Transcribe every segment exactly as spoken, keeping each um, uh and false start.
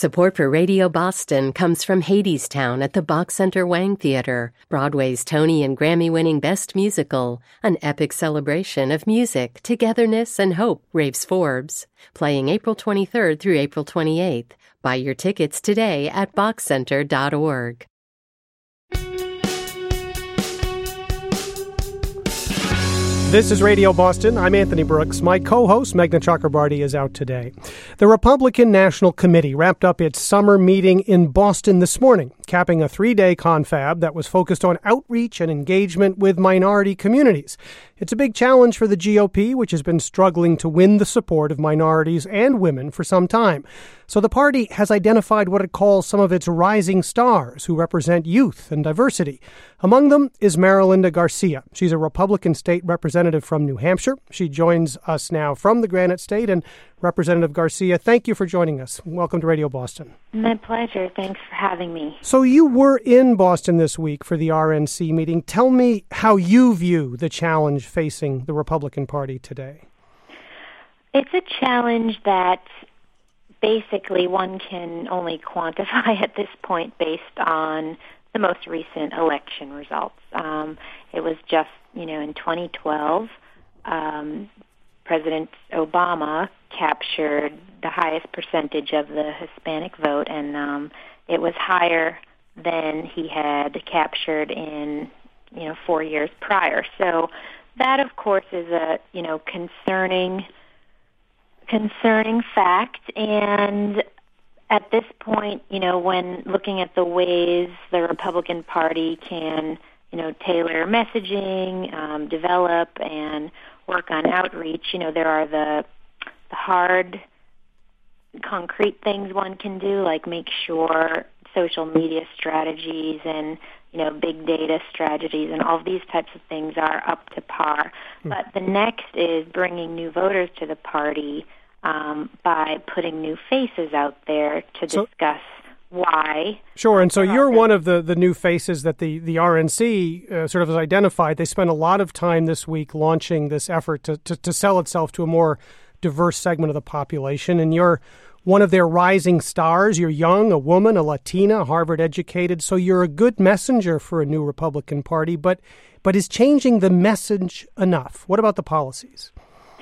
Support for Radio Boston comes from Hadestown at the Bach Center Wang Theater, Broadway's Tony and Grammy-winning Best Musical, an epic celebration of music, togetherness, and hope, raves Forbes. Playing April twenty-third through April twenty-eighth. Buy your tickets today at bach center dot org. This is Radio Boston. I'm Anthony Brooks. My co-host, Meghna Chakrabarty, is out today. The Republican National Committee wrapped up its summer meeting in Boston this morning, capping a three-day confab that was focused on outreach and engagement with minority communities. It's a big challenge for the G O P, which has been struggling to win the support of minorities and women for some time. So the party has identified what it calls some of its rising stars who represent youth and diversity. Among them is Marilinda Garcia. She's a Republican state representative from New Hampshire. She joins us now from the Granite State. And Representative Garcia, thank you for joining us. Welcome to Radio Boston. My pleasure. Thanks for having me. So you were in Boston this week for the R N C meeting. Tell me how you view the challenge facing the Republican Party today. It's a challenge that basically one can only quantify at this point based on the most recent election results. Um, it was just, you know, in twenty twelve, um, President Obama captured the highest percentage of the Hispanic vote, and um, it was higher than he had captured in, you know, four years prior. So that, of course, is a, you know, concerning concerning fact. And at this point, you know, when looking at the ways the Republican Party can, you know, tailor messaging, um, develop, and work on outreach, you know, there are the, the hard, concrete things one can do, like make sure social media strategies and, you know, big data strategies and all of these types of things are up to par. Mm. But the next is bringing new voters to the party um, by putting new faces out there to so, discuss why. Sure, and so you're one of the, the new faces that the, the R N C uh, sort of has identified. They spent a lot of time this week launching this effort to, to, to sell itself to a more diverse segment of the population, and you're one of their rising stars. You're young, a woman, a Latina, Harvard-educated, so you're a good messenger for a new Republican Party, but but is changing the message enough? What about the policies?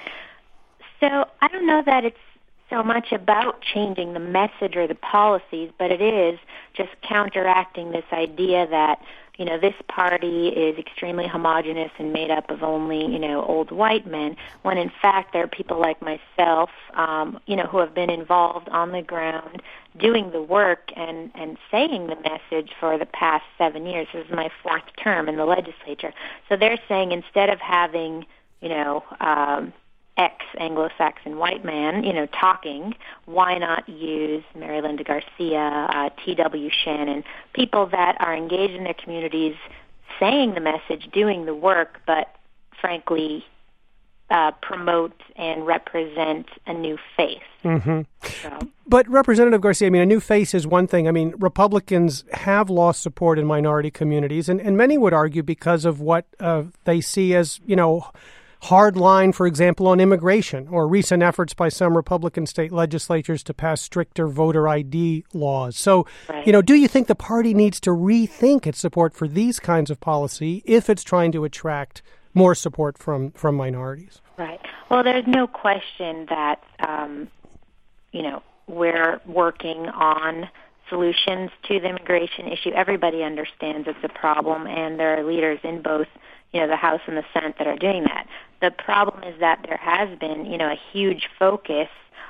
So I don't know that it's so much about changing the message or the policies, but it is just counteracting this idea that, you know, this party is extremely homogenous and made up of only, you know, old white men, when in fact there are people like myself, um, you know, who have been involved on the ground doing the work and, and saying the message for the past seven years. This is my fourth term in the legislature. So they're saying instead of having, you know, um, ex-Anglo-Saxon white man, you know, talking, why not use Marilinda Garcia, uh, T W Shannon, people that are engaged in their communities, saying the message, doing the work, but frankly uh, promote and represent a new face. Mm-hmm. So. But Representative Garcia, I mean, a new face is one thing. I mean, Republicans have lost support in minority communities, and, and many would argue because of what uh, they see as, you know, hard line, for example, on immigration, or recent efforts by some Republican state legislatures to pass stricter voter I D laws. So, right. you know, do you think the party needs to rethink its support for these kinds of policy if it's trying to attract more support from, from minorities? Right. Well, there's no question that, um, you know, we're working on solutions to the immigration issue. Everybody understands it's a problem, and there are leaders in both, you know, the House and the Senate that are doing that. The problem is that there has been, you know, a huge focus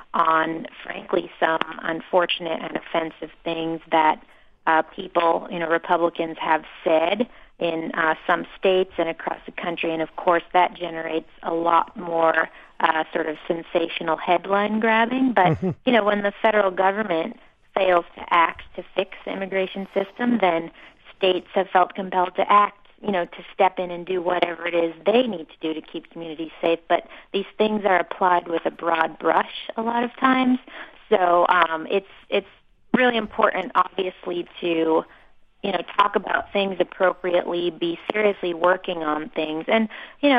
on, frankly, some unfortunate and offensive things that uh, people, you know, Republicans have said in uh, some states and across the country. And, of course, that generates a lot more uh, sort of sensational headline grabbing. But, mm-hmm. you know, when the federal government fails to act to fix the immigration system, then states have felt compelled to act, you know, to step in and do whatever it is they need to do to keep communities safe. But these things are applied with a broad brush a lot of times. So um, it's it's really important, obviously, to, you know, talk about things appropriately, be seriously working on things. And, you know,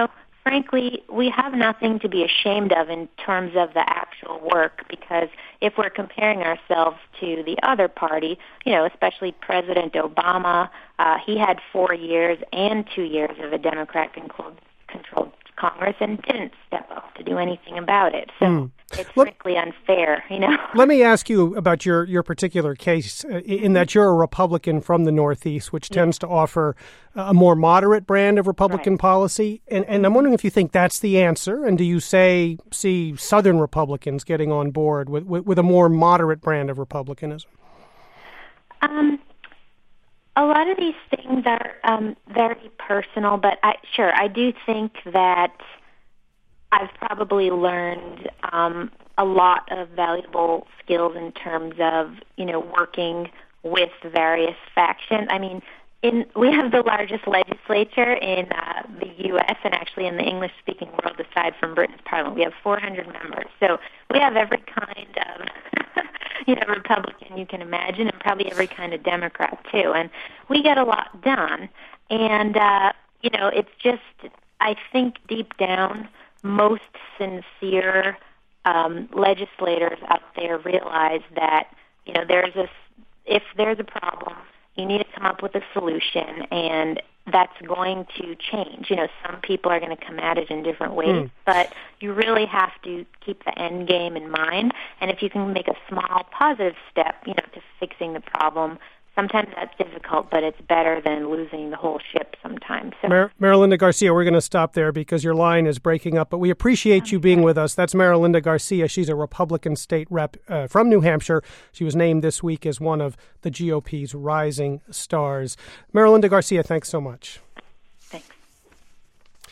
frankly, we have nothing to be ashamed of in terms of the actual work, because if we're comparing ourselves to the other party, you know, especially President Obama, uh, he had four years and two years of a Democrat-controlled Congress and didn't step up to do anything about it. So mm. it's Let, frankly unfair, you know. Let me ask you about your, your particular case, uh, in that you're a Republican from the Northeast, which tends yeah. to offer a more moderate brand of Republican right. policy. And, and I'm wondering if you think that's the answer, and do you say see Southern Republicans getting on board with, with, with a more moderate brand of Republicanism? Um. A lot of these things are um, very personal, but I, sure, I do think that I've probably learned um, a lot of valuable skills in terms of, you know, working with various factions. I mean, in we have the largest legislature in uh, the U S and actually in the English-speaking world, aside from Britain's Parliament. We have four hundred members, so we have every kind of you know, Republican you can imagine, and probably every kind of Democrat too. And we get a lot done. And, uh, you know, it's just, I think deep down, most sincere um, legislators out there realize that, you know, there's a, if there's a problem, you need to come up with a solution, and that's going to change. You know, some people are going to come at it in different ways, mm. but you really have to keep the end game in mind. And if you can make a small positive step, you know, to fixing the problem, sometimes that's difficult, but it's better than losing the whole ship sometimes. So, Mar- Marilinda Garcia, we're going to stop there because your line is breaking up, but we appreciate okay. you being with us. That's Marilinda Garcia. She's a Republican state rep uh, from New Hampshire. She was named this week as one of the G O P's rising stars. Marilinda Garcia, thanks so much.